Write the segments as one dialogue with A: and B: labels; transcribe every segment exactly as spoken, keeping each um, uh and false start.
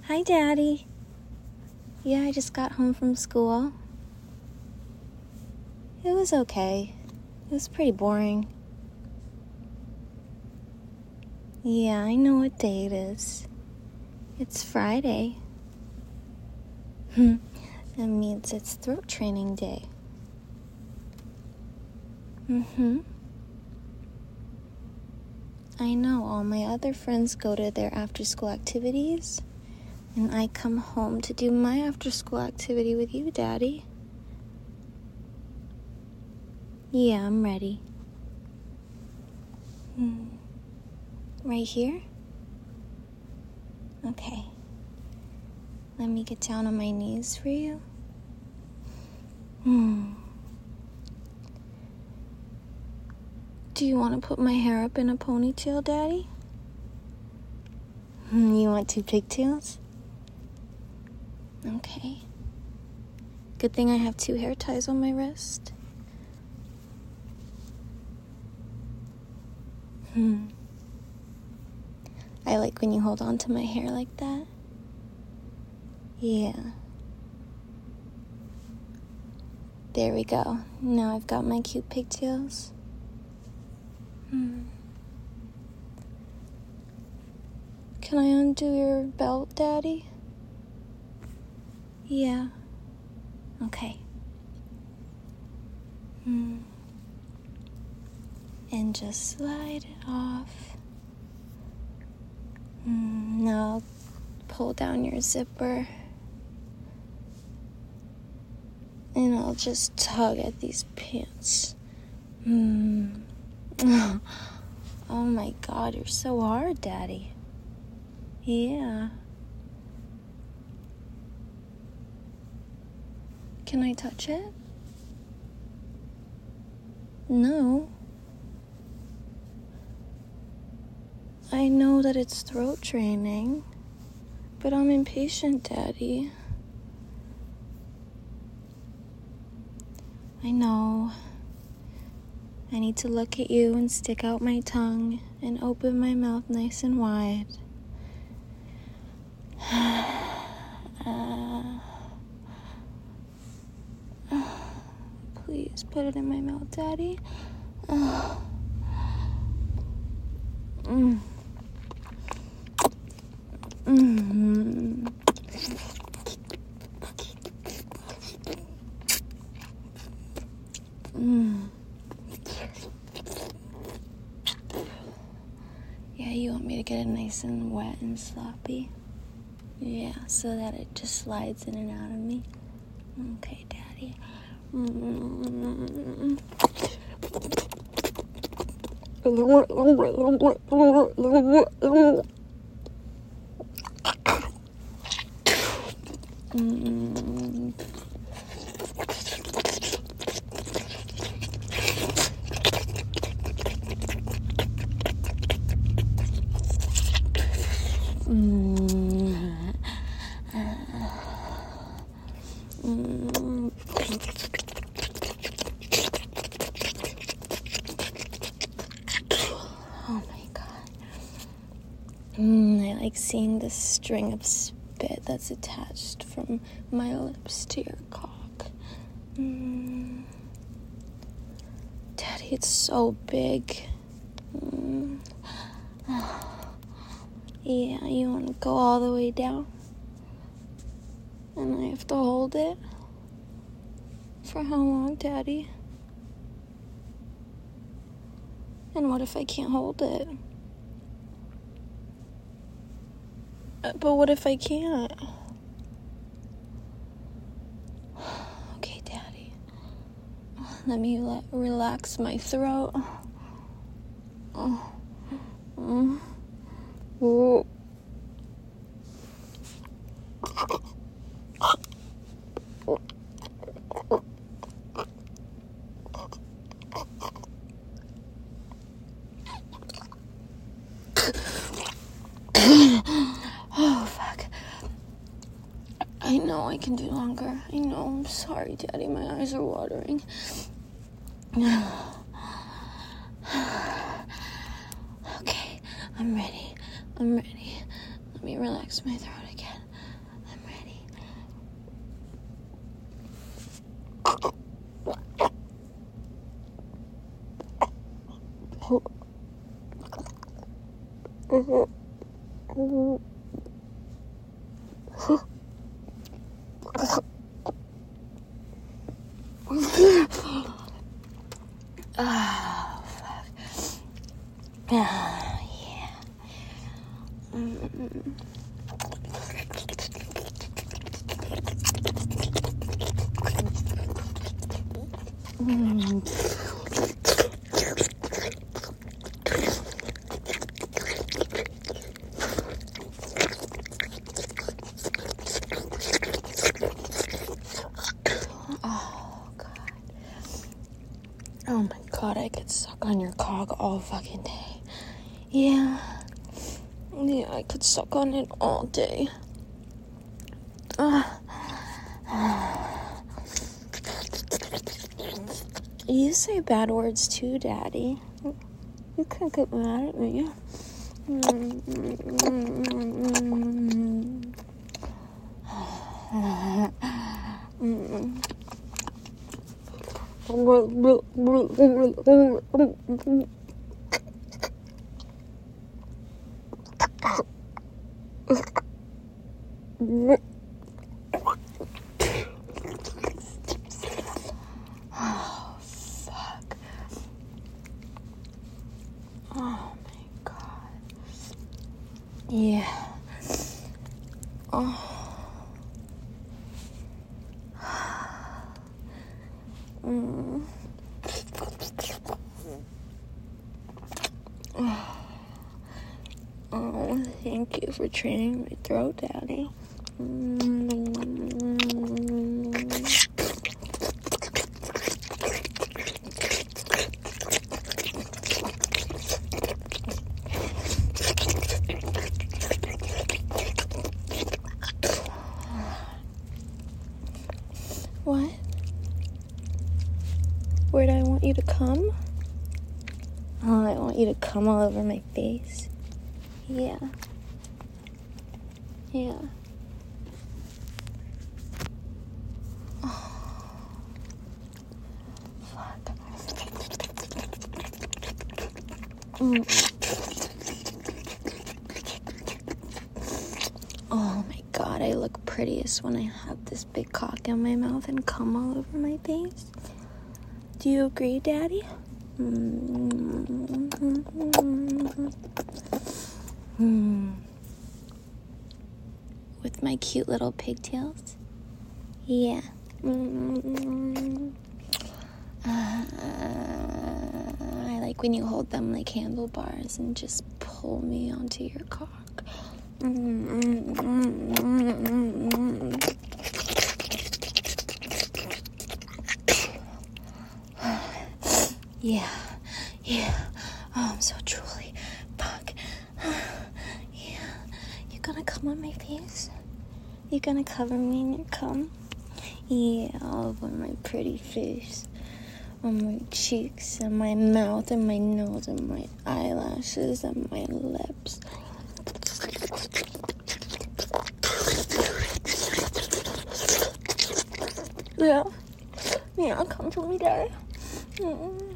A: Hi, Daddy. Yeah, I just got home from school. It was okay. It was pretty boring. Yeah, I know what day it is. It's Friday. That means it's throat training day. Mm-hmm. I know, all my other friends go to their after-school activities, and I come home to do my after-school activity with you, Daddy. Yeah, I'm ready. Hmm. Right here? Okay. Let me get down on my knees for you. Hmm. Do you want to put my hair up in a ponytail, Daddy? Hmm, you want two pigtails? Okay. Good thing I have two hair ties on my wrist. Hmm. I like when you hold on to my hair like that. Yeah. There we go. Now I've got my cute pigtails. Hmm. Can I undo your belt, Daddy? Yeah. Okay. Hmm. And just slide it off. Hmm. Now pull down your zipper. And I'll just tug at these pants. Hmm. Oh my God, you're so hard, Daddy. Yeah. Can I touch it? No. I know that it's throat training, but I'm impatient, Daddy. I know. I need to look at you and stick out my tongue and open my mouth nice and wide. uh, please put it in my mouth, Daddy. Uh, mm. Mm-hmm. Mm. Yeah, you want me to get it nice and wet and sloppy? Yeah, so that it just slides in and out of me. Okay, Daddy. Mm. Mm. Mm. Mm. Oh my God. Mm, I like seeing this string of spit that's attached from my lips to your cock. Mm. Daddy, it's so big. Mm. Yeah, you want to go all the way down? And I have to hold it? For how long, Daddy? And what if I can't hold it? But what if I can't? Okay, Daddy. Let me let, relax my throat. Oh. Mm. Oh. Oh, fuck. I know I can do longer. I know. I'm sorry, Daddy. My eyes are watering. Okay, I'm ready. I'm ready. Let me relax my throat again. Oh, fuck. Ah, yeah. Mm-mm. Mm. Oh, God. Oh, my God, I could suck on your cock all fucking day. Yeah. Yeah, I could suck on it all day. Uh. You say bad words too, Daddy. You can't get mad at me. Oh, fuck. Oh, my God. Yeah. Oh. Mm. Oh, thank you for training my throat, Daddy. Mm. What? Where do I want you to come? Oh, I want you to come all over my face. Yeah. Yeah. Oh. Fuck. Mm. Oh my God, I look prettiest when I have this big cock in my mouth and cum all over my face. Do you agree, Daddy? Mm-hmm. Mm. With my cute little pigtails? Yeah. Mm. Uh, I like when you hold them like handlebars and just pull me onto your cock. Yeah, yeah. Oh, I'm so drooly. Fuck. Yeah. You gonna come on my face? You gonna cover me in your cum? Yeah, all over my pretty face. On my cheeks and my mouth and my nose and my eyelashes and my lips. Yeah. Yeah, come for me, Daddy. Mm-mm.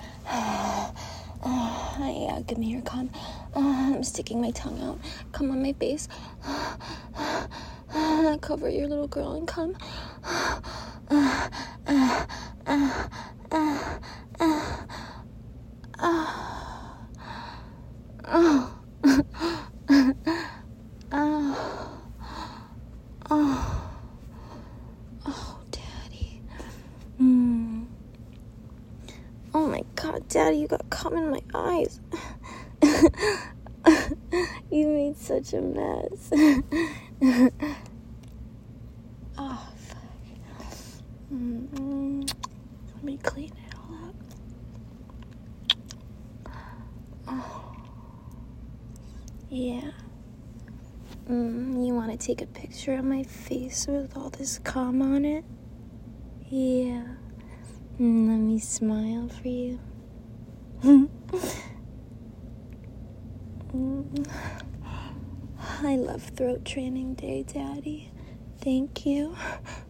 A: Uh, yeah, give me your cum. Uh, I'm sticking my tongue out. Come on my face. Uh, cover your little girl and cum. Uh, uh, uh, uh, uh, uh, uh, uh, uh, oh, Daddy. Mm. Oh my God, Daddy, you got cum in my eyes. You made such a mess. Oh, fuck. Mm-hmm. Let me clean it all up. Oh. Yeah. Mm, you want to take a picture of my face with all this cum on it? Yeah. Mm, let me smile for you. mm. I love throat training day, Daddy. Thank you.